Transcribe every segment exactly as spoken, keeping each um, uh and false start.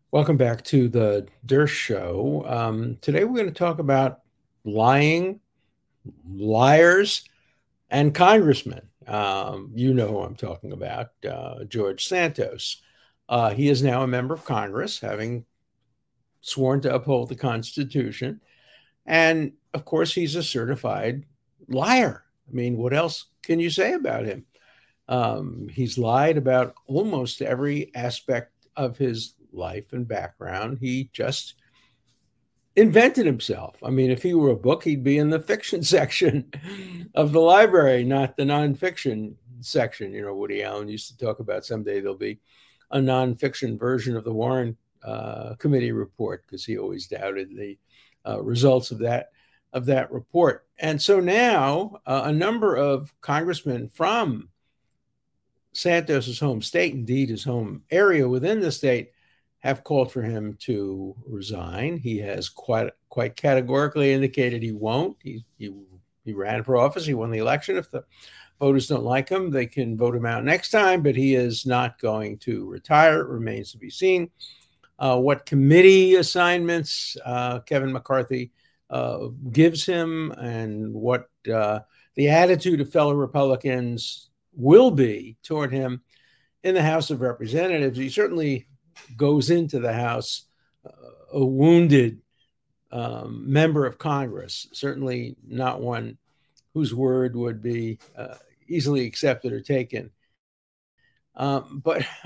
Welcome back to the Durst Show. Um, today we're going to talk about lying, liars, and congressmen. Um, you know who I'm talking about, uh, George Santos. Uh, he is now a member of Congress, having sworn to uphold the Constitution. And of course, he's a certified liar. I mean, what else can you say about him? Um, he's lied about almost every aspect of his life and background. He just invented himself. I mean, if he were a book, he'd be in the fiction section of the library, not the nonfiction section. You know, Woody Allen used to talk about someday there'll be a nonfiction version of the Warren uh, Committee report because he always doubted the uh, results of that of that report. And so now uh, a number of congressmen from Santos's home state, indeed his home area within the state, have called for him to resign. He has quite quite categorically indicated he won't. He he, he ran for office. He won the election. If the voters don't like him, they can vote him out next time. But he is not going to retire. It remains to be seen uh, what committee assignments uh, Kevin McCarthy uh, gives him and what uh, the attitude of fellow Republicans will be toward him in the House of Representatives. He certainly goes into the House uh, a wounded um, member of Congress, certainly not one whose word would be uh, easily accepted or taken. Um, but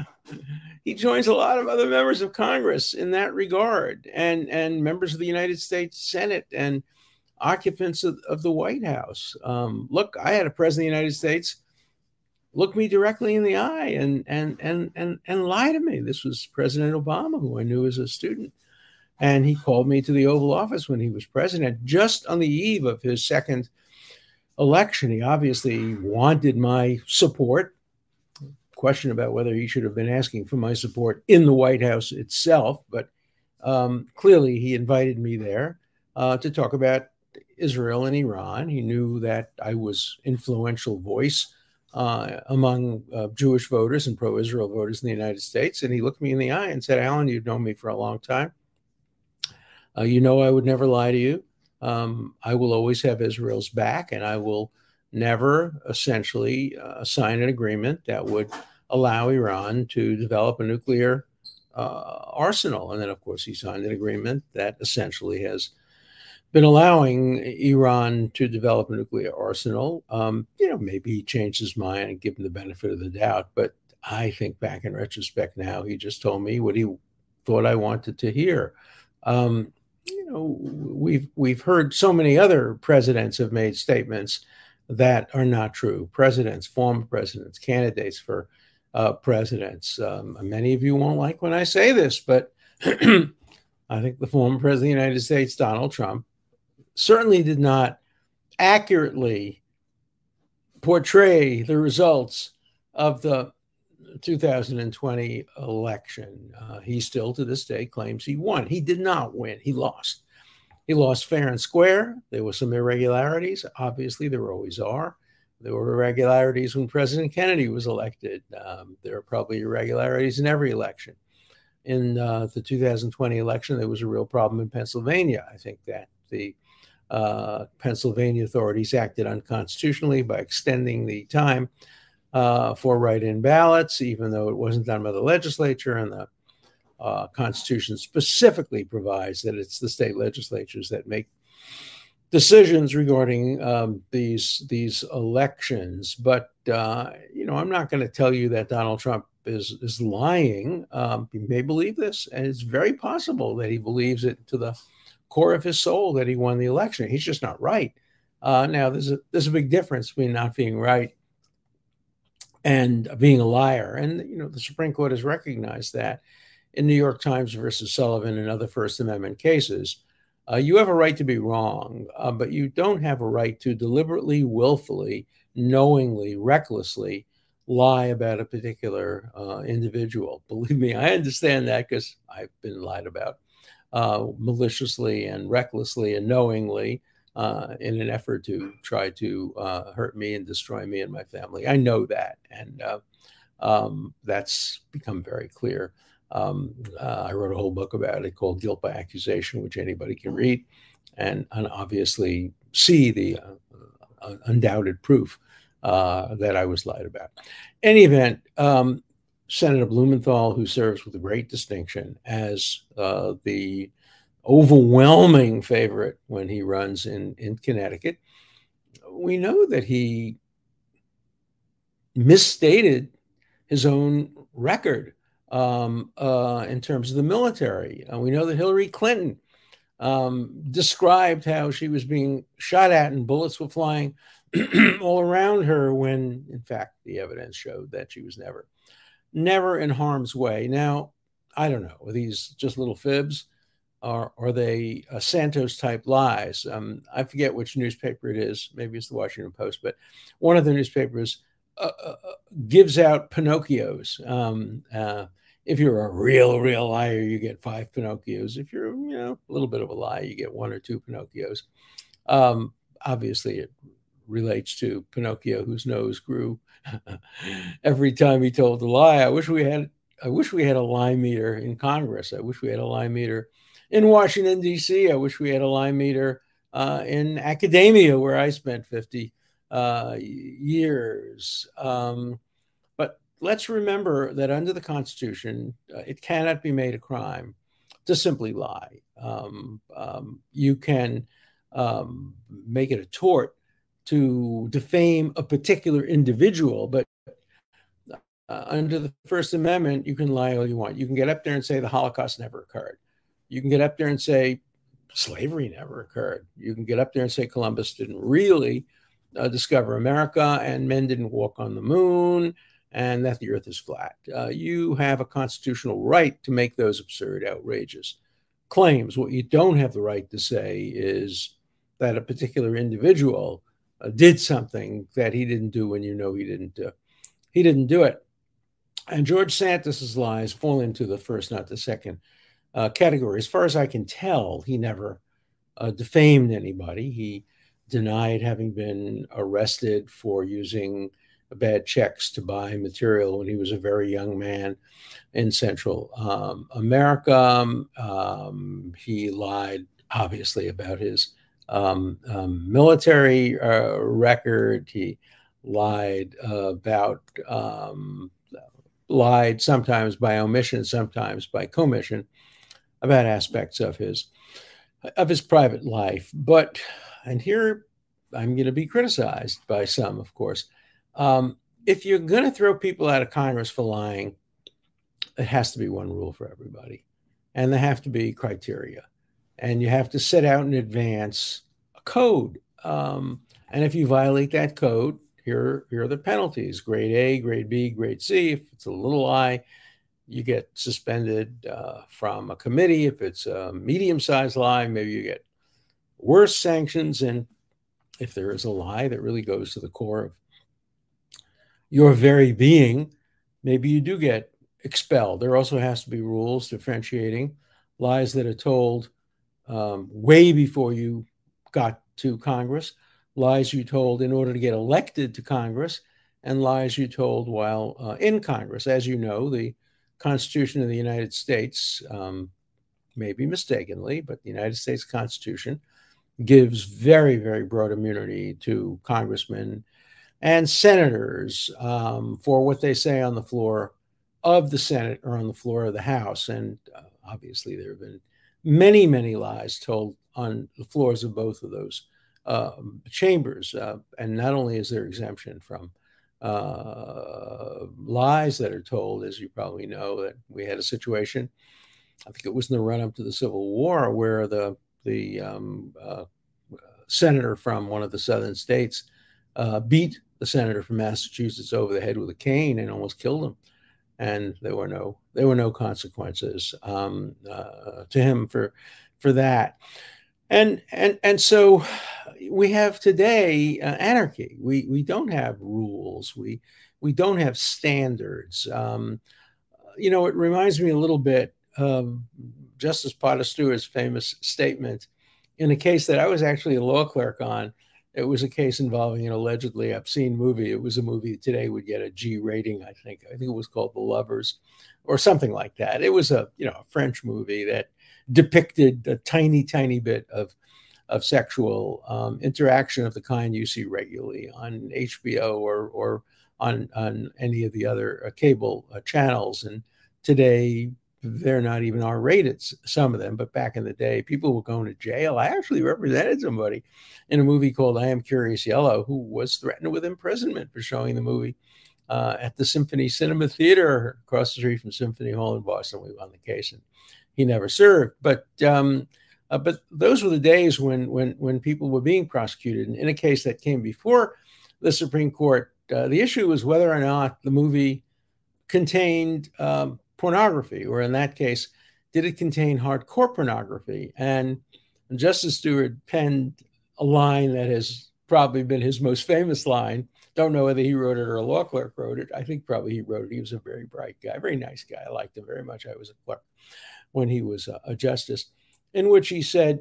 he joins a lot of other members of Congress in that regard, and, and members of the United States Senate and occupants of, of the White House. Um, look, I had a president of the United States look me directly in the eye and and and and and lie to me. This was President Obama, who I knew as a student, and he called me to the Oval Office when he was president, just on the eve of his second election. He obviously wanted my support. Question about whether he should have been asking for my support in the White House itself, but um, clearly he invited me there uh, to talk about Israel and Iran. He knew that I was influential voice Uh, among uh, Jewish voters and pro-Israel voters in the United States. And he looked me in the eye and said, Alan, you've known me for a long time. Uh, you know I would never lie to you. Um, I will always have Israel's back, and I will never essentially uh, sign an agreement that would allow Iran to develop a nuclear uh, arsenal. And then, of course, he signed an agreement that essentially has been allowing Iran to develop a nuclear arsenal. Um, you know, maybe he changed his mind and give him the benefit of the doubt. But I think back in retrospect now, he just told me what he thought I wanted to hear. Um, you know, we've we've heard so many other presidents have made statements that are not true. Presidents, former presidents, candidates for uh, presidents. Um, many of you won't like when I say this, but I think the former president of the United States, Donald Trump, certainly did not accurately portray the results of the two thousand twenty election. Uh, he still, to this day, claims he won. He did not win. He lost. He lost fair and square. There were some irregularities. Obviously, there always are. There were irregularities when President Kennedy was elected. Um, there are probably irregularities in every election. In uh, the two thousand twenty election, there was a real problem in Pennsylvania. I think that the uh, Pennsylvania authorities acted unconstitutionally by extending the time uh, for write-in ballots, even though it wasn't done by the legislature, and the uh, Constitution specifically provides that it's the state legislatures that make decisions regarding um, these these elections. But uh, you know, I'm not going to tell you that Donald Trump is is lying. Um, he may believe this, and it's very possible that he believes it to the core of his soul that he won the election. He's just not right. Uh, now, there's a there's a big difference between not being right and being a liar, and you know the Supreme Court has recognized that in New York Times versus Sullivan and other First Amendment cases. Uh, you have a right to be wrong, uh, but you don't have a right to deliberately, willfully, knowingly, recklessly lie about a particular uh, individual. Believe me, I understand that because I've been lied about uh, maliciously and recklessly and knowingly uh, in an effort to try to uh, hurt me and destroy me and my family. I know that, and uh, um, that's become very clear Um, uh, I wrote a whole book about it called Guilt by Accusation, which anybody can read, and, and obviously see the uh, uh, undoubted proof uh, that I was lied about. In any event, um, Senator Blumenthal, who serves with a great distinction as uh, the overwhelming favorite when he runs in, in Connecticut, we know that he misstated his own record um, uh, in terms of the military. Uh, we know that Hillary Clinton um, described how she was being shot at and bullets were flying all around her when, in fact, the evidence showed that she was never, never in harm's way. Now, I don't know, are these just little fibs? Or are they uh, Santos type lies? Um, I forget which newspaper it is. Maybe it's the Washington Post, but one of the newspapers uh, uh, gives out Pinocchios. Um, uh, if you're a real, real liar, you get five Pinocchios. If you're, you know, a little bit of a lie, you get one or two Pinocchios. Um, obviously, it relates to Pinocchio, whose nose grew every time he told a lie. I wish we had. I wish we had a lie meter in Congress. I wish we had a lie meter in Washington, D C. I wish we had a lie meter uh, in academia, where I spent fifty uh, years. Um, but let's remember that under the Constitution, uh, it cannot be made a crime to simply lie. Um, um, you can um, make it a tort to defame a particular individual, but uh, under the First Amendment, you can lie all you want. You can get up there and say the Holocaust never occurred. You can get up there and say slavery never occurred. You can get up there and say Columbus didn't really uh, discover America and men didn't walk on the moon and that the earth is flat. Uh, you have a constitutional right to make those absurd, outrageous claims. What you don't have the right to say is that a particular individual uh, did something that he didn't do when you know he didn't, uh, he didn't do it. And George Santos's lies fall into the first, not the second uh, category. As far as I can tell, he never uh, defamed anybody. He denied having been arrested for using bad checks to buy material when he was a very young man in Central um, America. Um, he lied, obviously, about his um, um, military uh, record. He lied uh, about um, lied sometimes by omission, sometimes by commission, about aspects of his of his private life. But, and here I'm going to be criticized by some, of course. Um, if you're going to throw people out of Congress for lying, it has to be one rule for everybody, and there have to be criteria, and you have to set out in advance a code. Um, and if you violate that code, Here, here are the penalties: grade A, grade B, grade C. If it's a little lie, you get suspended uh, from a committee. If it's a medium-sized lie, maybe you get worse sanctions. And if there is a lie that really goes to the core of your very being, maybe you do get expelled. There also has to be rules differentiating lies that are told um, way before you got to Congress, lies you told in order to get elected to Congress, and lies you told while uh, in Congress. As you know, the Constitution of the United States, um, maybe mistakenly, but the United States Constitution gives very, very broad immunity to congressmen and senators um, for what they say on the floor of the Senate or on the floor of the House. And uh, obviously, there have been many, many lies told on the floors of both of those uh, chambers. Uh, and not only is there exemption from uh, lies that are told, as you probably know, that we had a situation, I think it was in the run-up to the Civil War, where the the um, uh, senator from one of the southern states uh, beat the senator from Massachusetts over the head with a cane and almost killed him. And there were no there were no consequences um, uh, to him for for that. And and and so we have today uh, anarchy. We we don't have rules. We we don't have standards. Um, you know, it reminds me a little bit of Justice Potter Stewart's famous statement in a case that I was actually a law clerk on it was a case involving an allegedly obscene movie. It was a movie that today would get a G rating, I think. I think it was called The Lovers or something like that. It was a, you know, a French movie that depicted a tiny, tiny bit of of sexual um, interaction of the kind you see regularly on H B O or or on on any of the other uh, cable uh, channels. And today they're not even R rated, some of them, but back in the day, people were going to jail. I actually represented somebody in a movie called I Am Curious Yellow who was threatened with imprisonment for showing the movie uh, at the Symphony Cinema Theater across the street from Symphony Hall in Boston. We won the case, and he never served. But um, uh, but those were the days when when when people were being prosecuted. And in a case that came before the Supreme Court, uh, the issue was whether or not the movie contained um, pornography, or in that case, did it contain hardcore pornography? And Justice Stewart penned a line that has probably been his most famous line. Don't know whether he wrote it or a law clerk wrote it. I think probably he wrote it. He was a very bright guy, very nice guy. I liked him very much. I was a clerk when he was a, a justice, in which he said,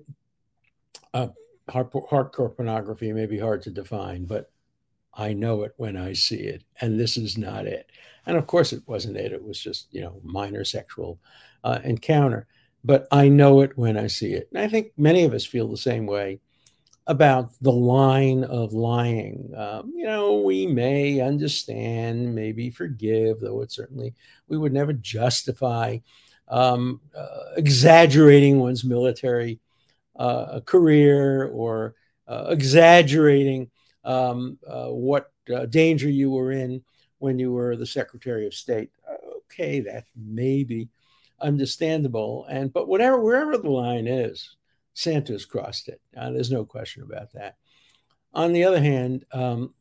uh, hard, hardcore pornography may be hard to define, but I know it when I see it, and this is not it. And of course it wasn't it. It was just, you know, minor sexual uh, encounter. But I know it when I see it. And I think many of us feel the same way about the line of lying. Um, you know, we may understand, maybe forgive, though it certainly, we would never justify um, uh, exaggerating one's military uh, career or uh, exaggerating um, uh, what uh, danger you were in when you were the Secretary of State. Okay, that may be understandable. And but whatever, wherever the line is, Santos crossed it. Uh, there's no question about that. On the other hand, um,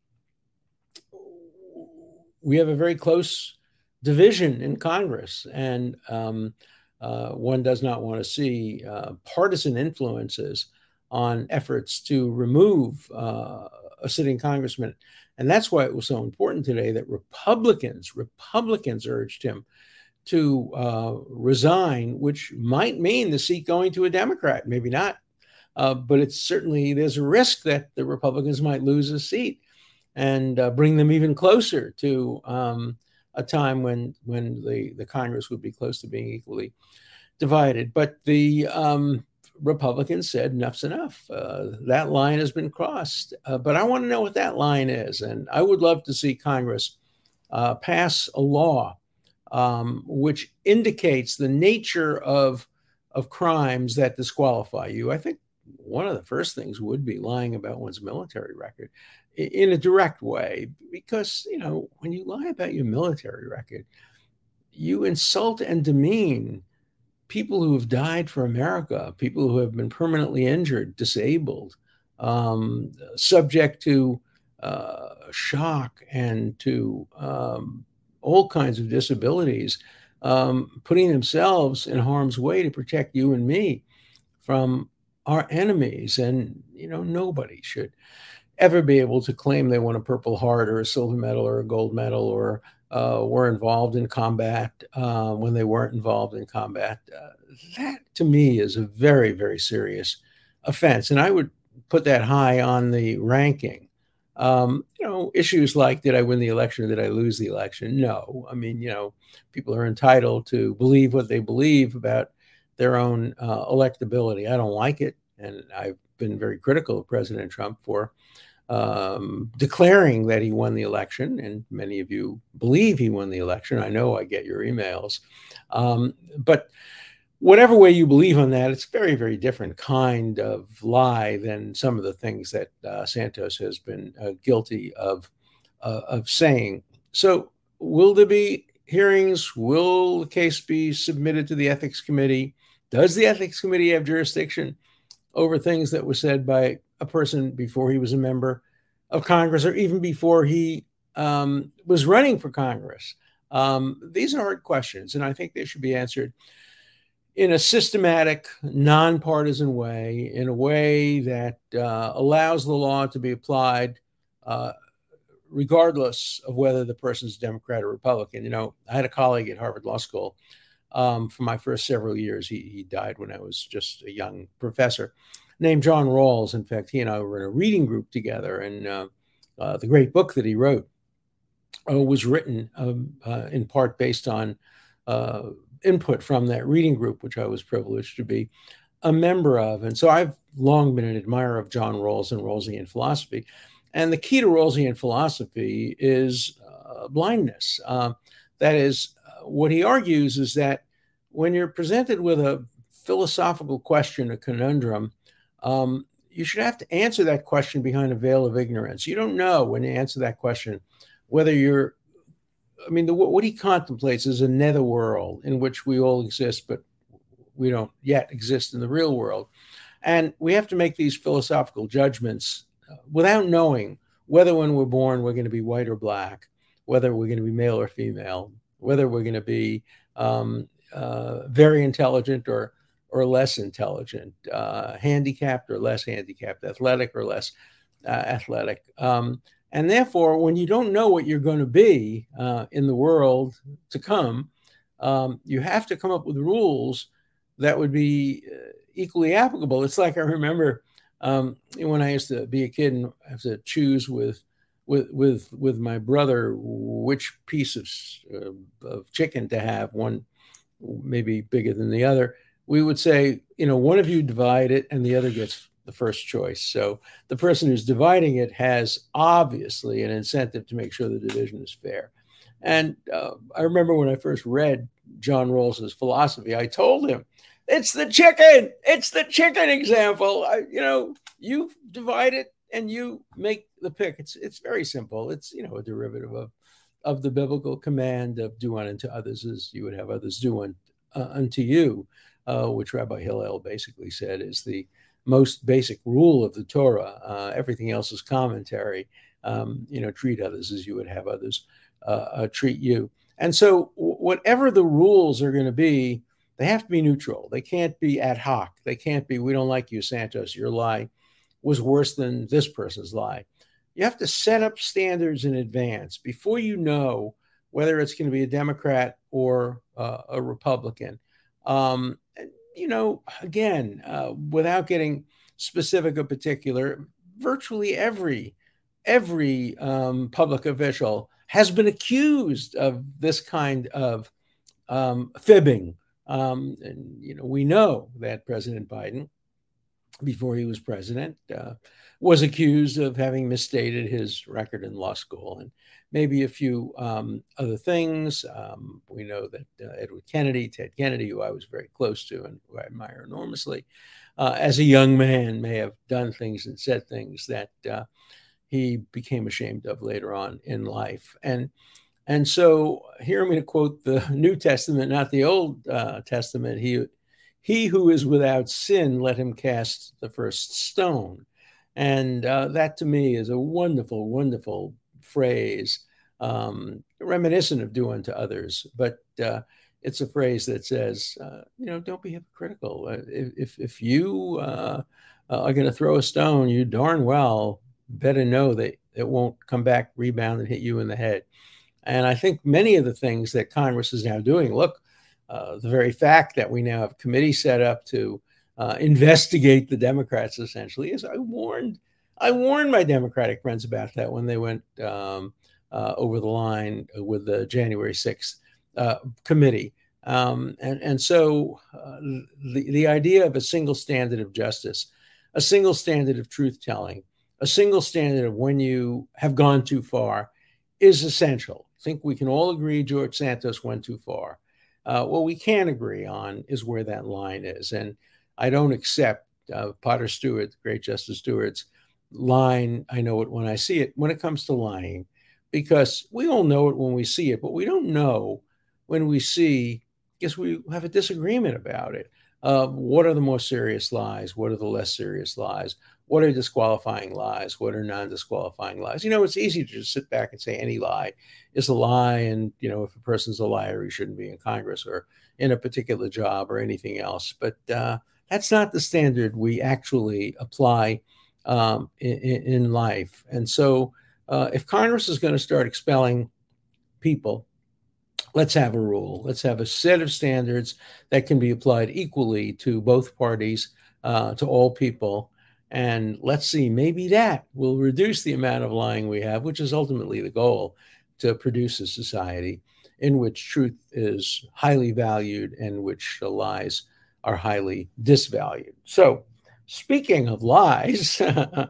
we have a very close division in Congress, and um, uh, one does not want to see uh, partisan influences on efforts to remove uh, a sitting congressman. And that's why it was so important today that Republicans, Republicans urged him to uh, resign, which might mean the seat going to a Democrat, maybe not. Uh, but it's certainly, there's a risk that the Republicans might lose a seat and uh, bring them even closer to um, a time when when the, the Congress would be close to being equally divided. But the um, Republicans said enough's enough. Uh, that line has been crossed. Uh, but I want to know what that line is. And I would love to see Congress uh, pass a law um, which indicates the nature of, of crimes that disqualify you. I think one of the first things would be lying about one's military record in a direct way, because, you know, when you lie about your military record, you insult and demean people who have died for America, people who have been permanently injured, disabled, um, subject to uh, shock and to um, all kinds of disabilities, um, putting themselves in harm's way to protect you and me from our enemies. And, you know, nobody should ever be able to claim they won a Purple Heart or a silver medal or a gold medal or uh, were involved in combat uh, when they weren't involved in combat. Uh, that, to me, is a very, very serious offense. And I would put that high on the ranking. Um, you know, issues like, did I win the election or did I lose the election? No. I mean, you know, people are entitled to believe what they believe about their own uh, electability. I don't like it. And I've been very critical of President Trump for um, declaring that he won the election. And many of you believe he won the election. I know, I get your emails. Um, but whatever way you believe on that, it's very, very different kind of lie than some of the things that uh, Santos has been uh, guilty of, uh, of saying. So will there be hearings? Will the case be submitted to the Ethics Committee? Does the Ethics Committee have jurisdiction over things that were said by a person before he was a member of Congress, or even before he um, was running for Congress? Um, these are hard questions, and I think they should be answered in a systematic, nonpartisan way, in a way that uh, allows the law to be applied uh, regardless of whether the person's Democrat or Republican. You know, I had a colleague at Harvard Law School um, for my first several years. He, he died when I was just a young professor. named John Rawls. In fact, he and I were in a reading group together, and uh, uh, the great book that he wrote uh, was written um, uh, in part based on uh, input from that reading group, which I was privileged to be a member of. And so I've long been an admirer of John Rawls and Rawlsian philosophy. And the key to Rawlsian philosophy is uh, blindness. Uh, that is, uh, what he argues is that when you're presented with a philosophical question, a conundrum, um, you should have to answer that question behind a veil of ignorance. You don't know when you answer that question whether you're, I mean, the, what he contemplates is a netherworld in which we all exist, but we don't yet exist in the real world. And we have to make these philosophical judgments uh, without knowing whether when we're born we're going to be white or black, whether we're going to be male or female, whether we're going to be um, uh, very intelligent or or less intelligent, uh, handicapped or less handicapped, athletic or less uh, athletic. Um, and therefore, when you don't know what you're going to be uh, in the world to come, um, you have to come up with rules that would be uh, equally applicable. It's like I remember um, when I used to be a kid and have to choose with with with with my brother which piece of, uh, of chicken to have, one maybe bigger than the other. We would say, you know, one of you divide it and the other gets the first choice. So the person who's dividing it has obviously an incentive to make sure the division is fair. And uh, I remember when I first read John Rawls's philosophy, I told him, it's the chicken. It's the chicken example. I, you know, you divide it and you make the pick. It's it's very simple. It's, you know, a derivative of, of the biblical command of do unto others as you would have others do un, uh, unto you. Uh, which Rabbi Hillel basically said is the most basic rule of the Torah. Uh, everything else is commentary. Um, you know, treat others as you would have others uh, uh, treat you. And so whatever the rules are going to be, they have to be neutral. They can't be ad hoc. They can't be, we don't like you, Santos. Your lie was worse than this person's lie. You have to set up standards in advance before you know whether it's going to be a Democrat or uh, a Republican. Um, you know, again, uh, without getting specific or particular, virtually every every um, public official has been accused of this kind of um, fibbing. Um, and, you know, we know that President Biden, before he was president, uh, was accused of having misstated his record in law school and maybe a few um, other things. Um, we know that uh, Edward Kennedy, Ted Kennedy, who I was very close to and who I admire enormously, uh, as a young man may have done things and said things that uh, he became ashamed of later on in life. And and so here I'm going to quote the New Testament, not the Old uh, Testament. He He who is without sin, let him cast the first stone. And uh, that to me is a wonderful, wonderful phrase, um, reminiscent of do unto others. But uh, it's a phrase that says, uh, you know, don't be hypocritical. Uh, if, if you uh, are going to throw a stone, you darn well better know that it won't come back, rebound, and hit you in the head. And I think many of the things that Congress is now doing, look, Uh, the very fact that we now have a committee set up to uh, investigate the Democrats, essentially, is I warned, I warned my Democratic friends about that when they went um, uh, over the line with the January sixth uh, committee. Um, and, and so uh, the, the idea of a single standard of justice, a single standard of truth telling, a single standard of when you have gone too far is essential. I think we can all agree George Santos went too far. Uh, what we can agree on is where that line is. And I don't accept uh, Potter Stewart, the great Justice Stewart's line, I know it when I see it, when it comes to lying, because we all know it when we see it, but we don't know when we see, I guess we have a disagreement about it. Uh, what are the more serious lies? What are the less serious lies? What are disqualifying lies? What are non-disqualifying lies? You know, it's easy to just sit back and say any lie is a lie. And, you know, if a person's a liar, he shouldn't be in Congress or in a particular job or anything else. But uh, that's not the standard we actually apply um, in, in life. And so uh, if Congress is going to start expelling people, let's have a rule. Let's have a set of standards that can be applied equally to both parties uh, to all people. And let's see, maybe that will reduce the amount of lying we have, which is ultimately the goal, to produce a society in which truth is highly valued and which the lies are highly disvalued. So, speaking of lies,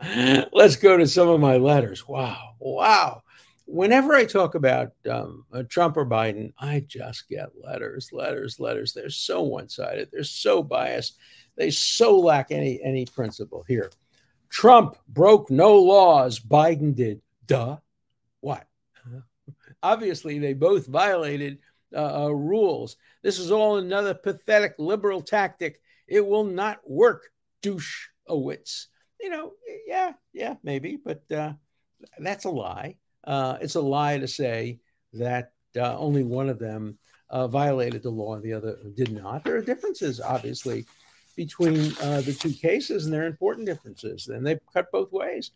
let's go to some of my letters. Wow, wow. Whenever I talk about um, Trump or Biden, I just get letters, letters, letters. They're so one-sided. They're so biased. They so lack any any principle. Here, Trump broke no laws. Biden did. Duh. What? Obviously, they both violated uh, uh, rules. This is all another pathetic liberal tactic. It will not work, douche-owitz. You know, yeah, yeah, maybe, but uh, that's a lie. Uh, it's a lie to say that uh, only one of them uh, violated the law and the other did not. There are differences, obviously, between uh, the two cases, and they're important differences, and they cut both ways.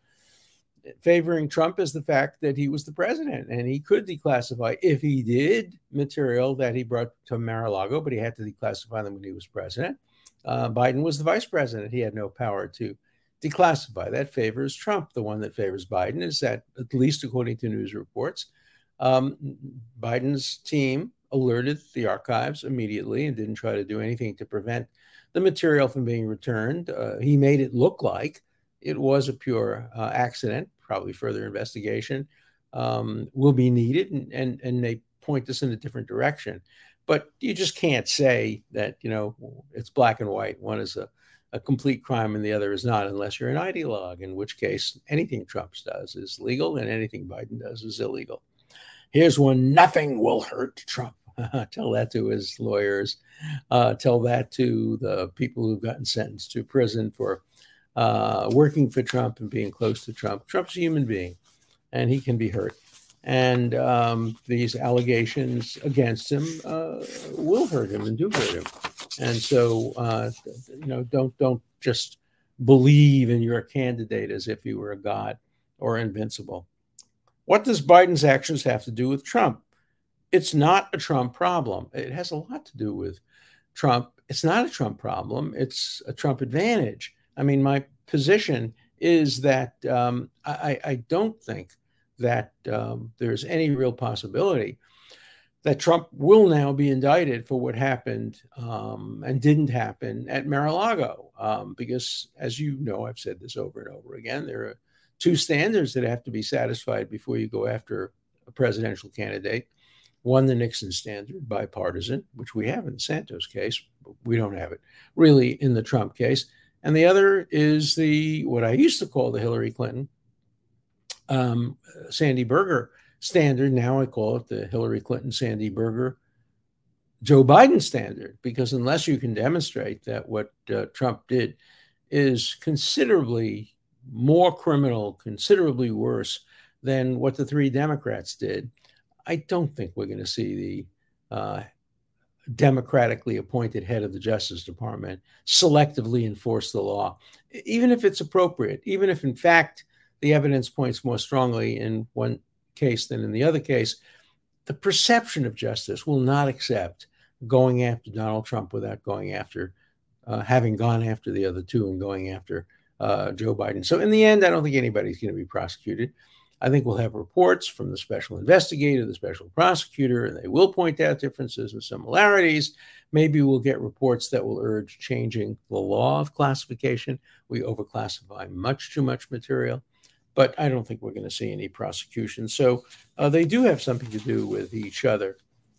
Favoring Trump is the fact that he was the president, and he could declassify, if he did, material that he brought to Mar-a-Lago, but he had to declassify them when he was president. Uh, Biden was the vice president. He had no power to declassify. That favors Trump. The one that favors Biden is that, at least according to news reports, um, Biden's team alerted the archives immediately and didn't try to do anything to prevent the material from being returned. Uh, he made it look like it was a pure uh, accident. Probably further investigation um, will be needed, and, and, and they point this in a different direction. But you just can't say that, you know, it's black and white. One is a, a complete crime and the other is not, unless you're an ideologue, in which case anything Trump does is legal and anything Biden does is illegal. Here's one: nothing will hurt Trump. Tell that to his lawyers. Uh, tell that to the people who've gotten sentenced to prison for uh, working for Trump and being close to Trump. Trump's a human being, and he can be hurt. And um, these allegations against him uh, will hurt him and do hurt him. And so, uh, you know, don't don't just believe in your candidate as if he were a god or invincible. What does Biden's actions have to do with Trump? It's not a Trump problem. It has a lot to do with Trump. It's not a Trump problem. It's a Trump advantage. I mean, my position is that um, I, I don't think that um, there's any real possibility that Trump will now be indicted for what happened um, and didn't happen at Mar-a-Lago. Um, because, as you know, I've said this over and over again, there are two standards that have to be satisfied before you go after a presidential candidate. One, the Nixon standard, bipartisan, which we have in the Santos case, but we don't have it really in the Trump case. And the other is the, what I used to call the Hillary Clinton, um, Sandy Berger standard. Now I call it the Hillary Clinton, Sandy Berger, Joe Biden standard, because unless you can demonstrate that what uh, Trump did is considerably more criminal, considerably worse than what the three Democrats did, I don't think we're going to see the uh, democratically appointed head of the Justice Department selectively enforce the law, even if it's appropriate, even if, in fact, the evidence points more strongly in one case than in the other case. The perception of justice will not accept going after Donald Trump without going after, uh, having gone after the other two and going after uh, Joe Biden. So in the end, I don't think anybody's going to be prosecuted. I think we'll have reports from the special investigator, the special prosecutor, and they will point out differences and similarities. Maybe we'll get reports that will urge changing the law of classification. We overclassify much too much material, but I don't think we're going to see any prosecution. So uh, they do have something to do with each other.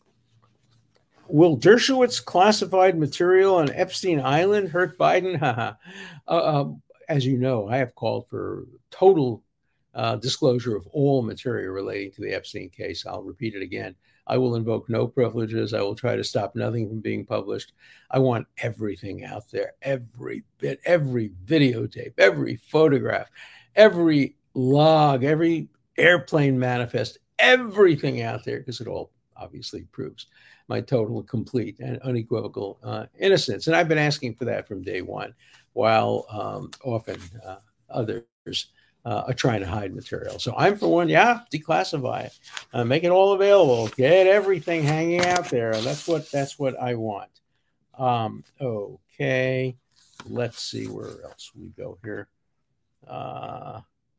Will Dershowitz classified material on Epstein Island hurt Biden? uh, uh, as you know, I have called for total Uh, disclosure of all material relating to the Epstein case. I'll repeat it again. I will invoke no privileges. I will try to stop nothing from being published. I want everything out there, every bit, every videotape, every photograph, every log, every airplane manifest, everything out there, because it all obviously proves my total, complete, and unequivocal uh, innocence. And I've been asking for that from day one, while um, often uh, others Uh, are trying to hide material. So I'm for one, yeah, declassify it, uh, make it all available, get everything hanging out there. That's what that's what I want. Um, okay, let's see where else we go here. Uh,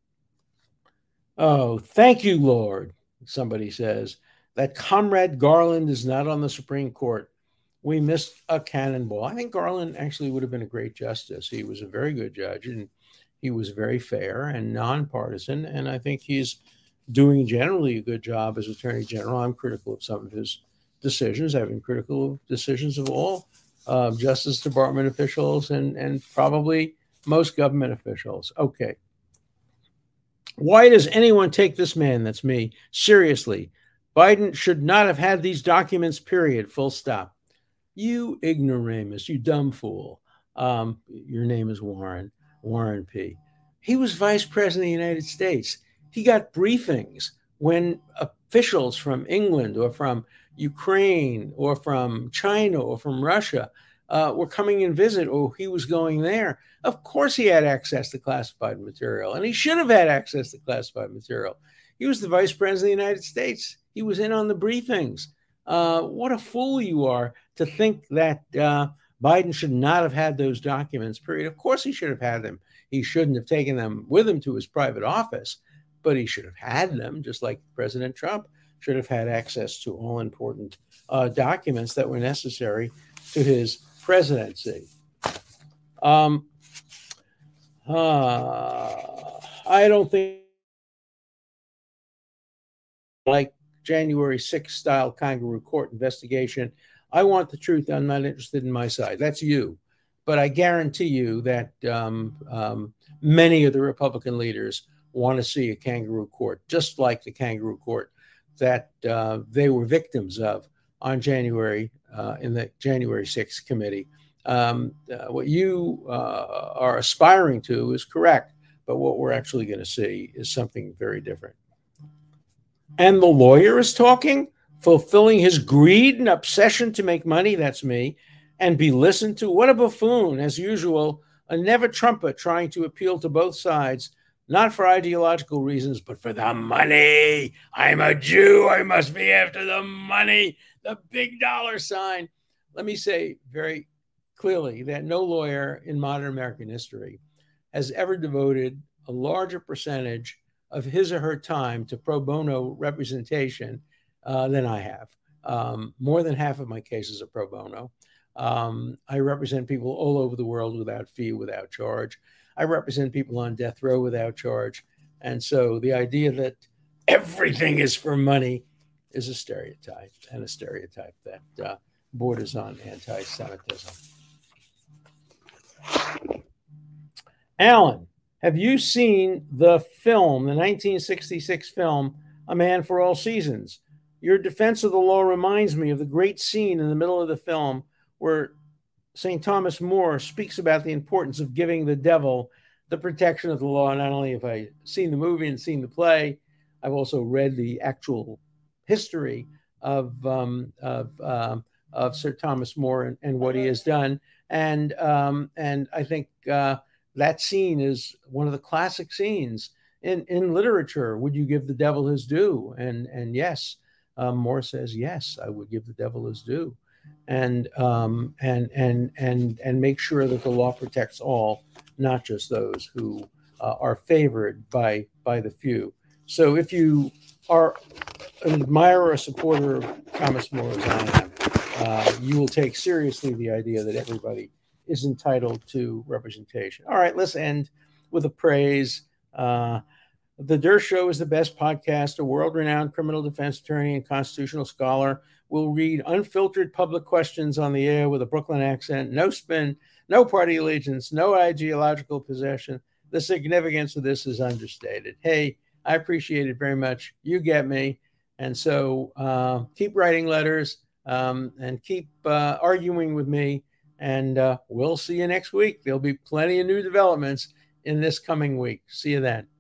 oh, thank you, Lord, somebody says, that Comrade Garland is not on the Supreme Court. We missed a cannonball. I think Garland actually would have been a great justice. He was a very good judge, and he was very fair and nonpartisan. And I think he's doing generally a good job as Attorney General. I'm critical of some of his decisions. I've been critical of decisions of all uh, Justice Department officials and, and probably most government officials. Okay. Why does anyone take this man, that's me, seriously? Biden should not have had these documents, period, full stop. You ignoramus, you dumb fool. Um, your name is Warren, Warren P. He was vice president of the United States. He got briefings when officials from England or from Ukraine or from China or from Russia uh, were coming in visit, or he was going there. Of course he had access to classified material, and he should have had access to classified material. He was the vice president of the United States. He was in on the briefings. Uh, what a fool you are to think that uh, Biden should not have had those documents, period. Of course he should have had them. He shouldn't have taken them with him to his private office, but he should have had them, just like President Trump should have had access to all important uh, documents that were necessary to his presidency. Um, uh, I don't think like January sixth style kangaroo court investigation. I want the truth. I'm not interested in my side. That's you. But I guarantee you that um, um, many of the Republican leaders want to see a kangaroo court, just like the kangaroo court that uh, they were victims of on January, uh, in the January sixth committee. Um, uh, what you uh, are aspiring to is correct, but what we're actually going to see is something very different. And the lawyer is talking, fulfilling his greed and obsession to make money, that's me, and be listened to. What a buffoon, as usual, a never Trumper trying to appeal to both sides, not for ideological reasons, but for the money. I'm a Jew. I must be after the money, the big dollar sign. Let me say very clearly that no lawyer in modern American history has ever devoted a larger percentage of his or her time to pro bono representation uh, than I have. Um, more than half of my cases are pro bono. Um, I represent people all over the world without fee, without charge. I represent people on death row without charge. And so the idea that everything is for money is a stereotype, and a stereotype that uh, borders on anti-Semitism. Alan, have you seen the film, the nineteen sixty-six film, A Man for All Seasons? Your defense of the law reminds me of the great scene in the middle of the film where Saint Thomas More speaks about the importance of giving the devil the protection of the law. Not only have I seen the movie and seen the play, I've also read the actual history of um, of, uh, of Sir Thomas More and, and what he has done. And um, and I think uh, that scene is one of the classic scenes in, in literature. Would you give the devil his due? And and yes, um, More says, yes, I would give the devil his due. And um, and and and and make sure that the law protects all, not just those who uh, are favored by by the few. So if you are an admirer or supporter of Thomas More, as I am, uh, you will take seriously the idea that everybody is entitled to representation. All right, let's end with a praise. Uh, The Durst Show is the best podcast. A world-renowned criminal defense attorney and constitutional scholar will read unfiltered public questions on the air with a Brooklyn accent, no spin, no party allegiance, no ideological possession. The significance of this is understated. Hey, I appreciate it very much. You get me. And so uh, keep writing letters um, and keep uh, arguing with me. And uh, we'll see you next week. There'll be plenty of new developments in this coming week. See you then.